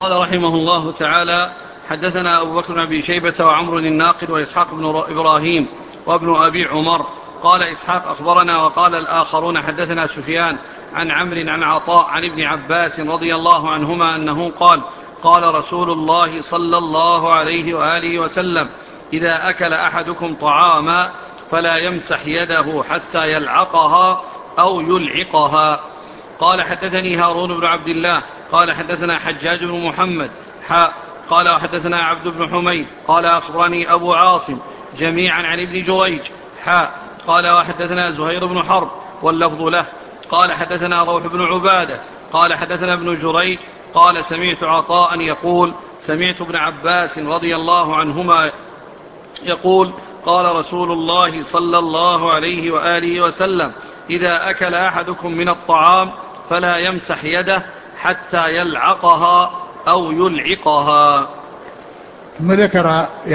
قال رحمه الله تعالى: حدثنا أبو بكر بن أبي شيبة وعمر الناقد وإسحاق بن إبراهيم وابن أبي عمر. قال إسحاق: أخبرنا. وقال الآخرون: حدثنا سفيان عن عمرو عن عطاء عن ابن عباس رضي الله عنهما أنه قال: قال رسول الله صلى الله عليه وآله وسلم: إذا أكل أحدكم طعاما فلا يمسح يده حتى يلعقها أو يلعقها. قال: حدثني هارون بن عبد الله قال: حدثنا حجاج بن محمد قال: وحدثنا عبد بن حميد قال: أخبرني أبو عاصم جميعا عن ابن جريج قال: وحدثنا زهير بن حرب واللفظ له قال: حدثنا روح بن عبادة قال: حدثنا ابن جريج قال: سمعت عطاء يقول: سمعت ابن عباس رضي الله عنهما يقول: قال رسول الله صلى الله عليه وآله وسلم: إذا أكل أحدكم من الطعام فلا يمسح يده حتى يلعقها أو يلعقها. ثم ذكر